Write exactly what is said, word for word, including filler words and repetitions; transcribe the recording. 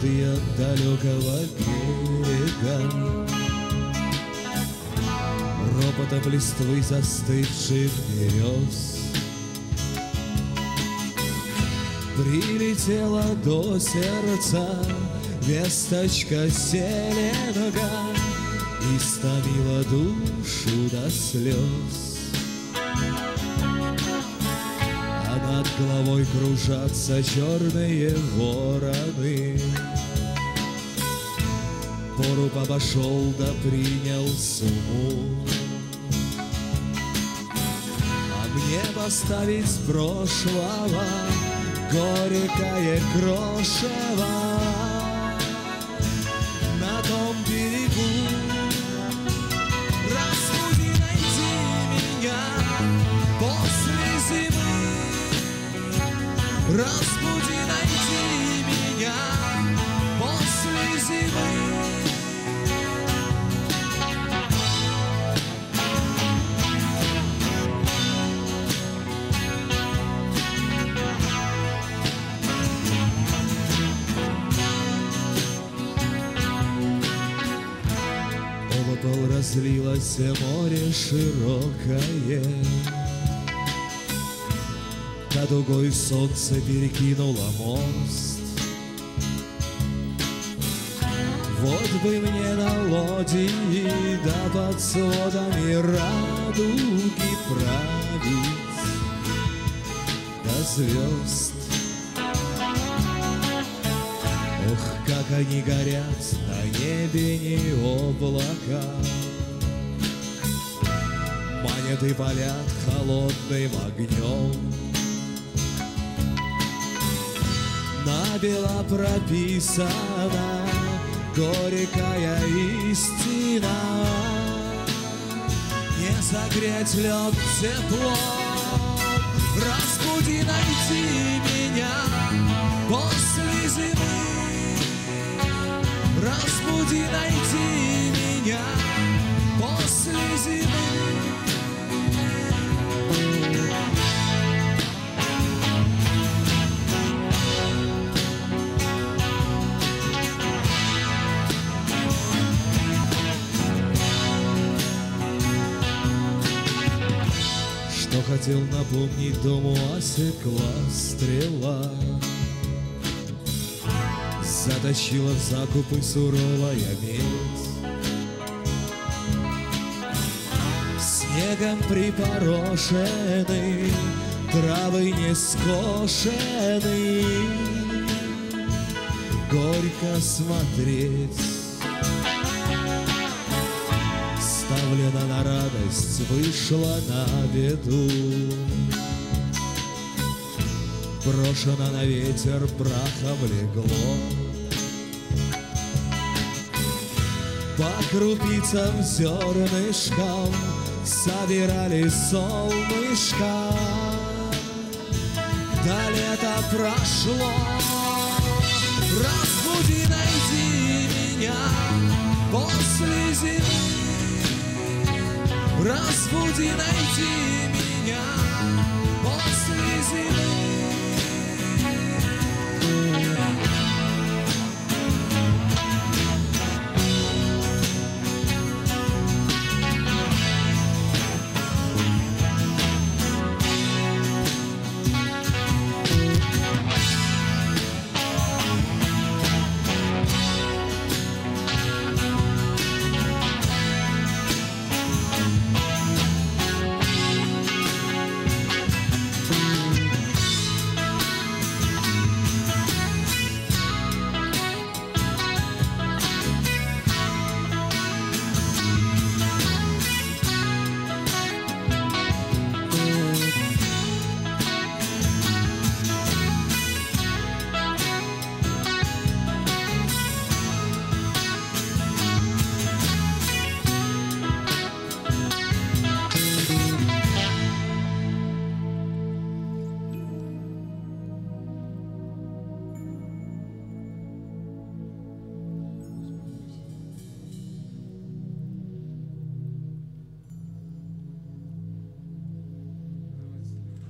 мелодия далекого берега, ропотом листвы застывших берез. Прилетела до сердца весточка селенга, истомила душу до слез. А над головой кружатся черные вороны. Поруб обошел да принял сумму. А мне поставить с прошлого горькое крошево на том берегу. Разбуди, найди меня после зимы. Разбуди, найди меня после зимы. Пол разлилось море широкое, над дугой солнце перекинуло мост. Вот бы мне на лодии да под сводами радуги править до звезд. Ох, как они горят на небе не облака, манят и палят холодным огнем. Набело прописана горькая истина: не согреть лед теплом. Разбуди, найди меня после зимы. Разбуди, найди меня после зимы. Что хотел напомнить дому, осекла стрела, затащила в закупы суровая медь. Снегом припорошены, травы не скошены, горько смотреть. Ставлена на радость, вышла на беду, брошена на ветер, прахом легло. По крупицам зернышкам собирали солнышко, да лето прошло. Разбуди, найди меня после зимы. Разбуди, найди меня после зимы.